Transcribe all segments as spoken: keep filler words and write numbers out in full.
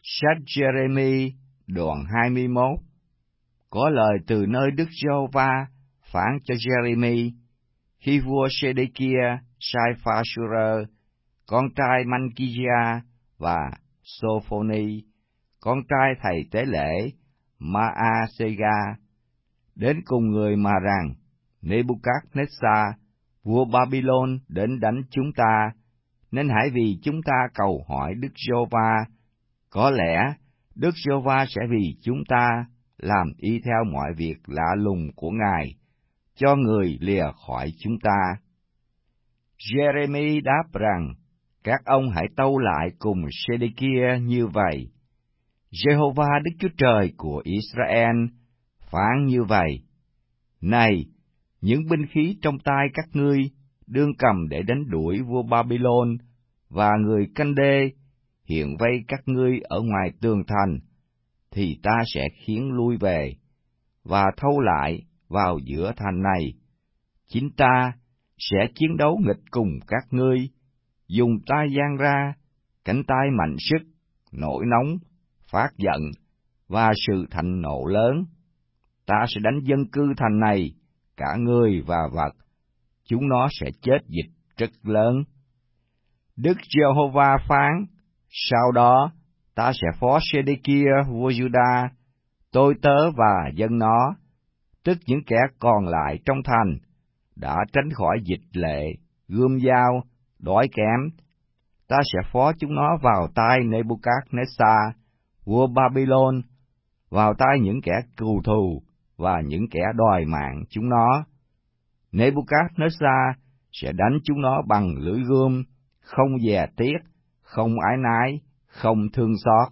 Sách Giê-rê-mi đoạn hai mươi mốt. Có lời từ nơi Đức Giê-hô-va phán cho Giê-rê-mi khi vua Sê-đê-kia sai Pha-sô-rơ, con trai Man-ki-gia và Sô-phô-ni, con trai thầy tế lễ Ma-a-sê-ga, đến cùng người mà rằng: Nê-bu-cát-nét-sa, vua Ba-bi-lôn đến đánh chúng ta, nên hãy vì chúng ta cầu hỏi Đức Giê-hô-va. Có lẽ Đức Giê-hô-va sẽ vì chúng ta làm y theo mọi việc lạ lùng của Ngài, cho người lìa khỏi chúng ta. Giê-rê-mi đáp rằng: Các ông hãy tâu lại cùng Sê-đê-kia như vậy: Giê-hô-va Đức Chúa Trời của Israel phán như vậy: Này, những binh khí trong tay các ngươi đương cầm để đánh đuổi vua Ba-bi-lôn và người Canh-đê hiện vây các ngươi ở ngoài tường thành, thì ta sẽ khiến lui về và thâu lại vào giữa thành này. Chính ta sẽ chiến đấu nghịch cùng các ngươi, dùng tay giang ra, cánh tay mạnh sức, nổi nóng, phát giận và sự thạnh nộ lớn. Ta sẽ đánh dân cư thành này, cả người và vật, chúng nó sẽ chết dịch rất lớn. Đức Giê-hô-va phán: Sau đó ta sẽ phó Sê-đê-kia vua Giu-đa, tôi tớ và dân nó, tức những kẻ còn lại trong thành, đã tránh khỏi dịch lệ, gươm dao, đói kém. Ta sẽ phó chúng nó vào tay Nê-bu-cát-nét-sa, vua Ba-bi-lôn, vào tay những kẻ cừu thù và những kẻ đòi mạng chúng nó. Nê-bu-cát-nét-sa sẽ đánh chúng nó bằng lưỡi gươm, không dè tiếc, không ái nái, không thương xót.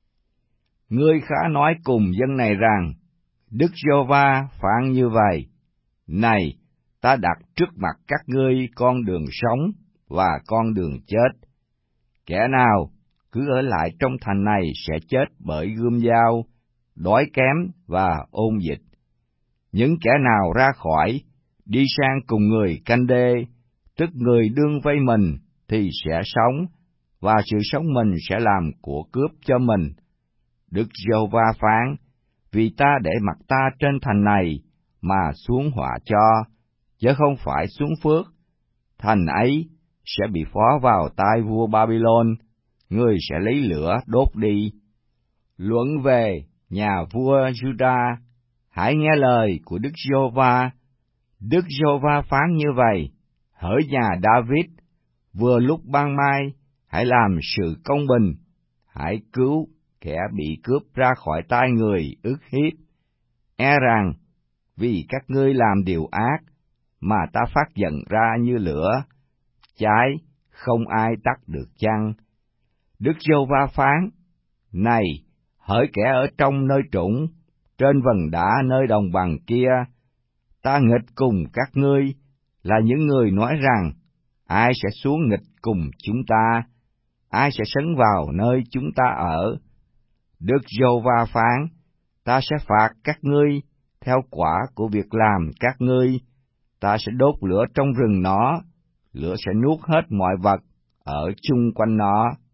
Ngươi khá nói cùng dân này rằng: Đức Giê-hô-va phán như vậy: Này, ta đặt trước mặt các ngươi con đường sống và con đường chết. Kẻ nào cứ ở lại trong thành này sẽ chết bởi gươm dao, đói kém và ôn dịch. Những kẻ nào ra khỏi, đi sang cùng người Canh-đê, tức người đương vây mình, thì sẽ sống, và sự sống mình sẽ làm của cướp cho mình. Đức Giê-hô-va phán: Vì ta để mặt ta trên thành này mà xuống họa cho, chứ không phải xuống phước, thành ấy sẽ bị phó vào tay vua Ba-bi-lôn, người sẽ lấy lửa đốt đi. Luận về nhà vua Giu-đa, hãy nghe lời của Đức Giê-hô-va. Đức Giê-hô-va phán như vậy: Hỡi nhà Đa-vít, vừa lúc ban mai, hãy làm sự công bình, hãy cứu kẻ bị cướp ra khỏi tay người ức hiếp. E rằng vì các ngươi làm điều ác mà ta phát giận ra như lửa, cháy không ai tắt được chăng. Đức Giê-hô-va phán: Này, hỡi kẻ ở trong nơi trũng, trên vần đá nơi đồng bằng kia, ta nghịch cùng các ngươi, là những người nói rằng: Ai sẽ xuống nghịch cùng chúng ta? Ai sẽ sấn vào nơi chúng ta ở? Đức Giê-hô-va phán: Ta sẽ phạt các ngươi theo quả của việc làm các ngươi. Ta sẽ đốt lửa trong rừng nó, lửa sẽ nuốt hết mọi vật ở chung quanh nó.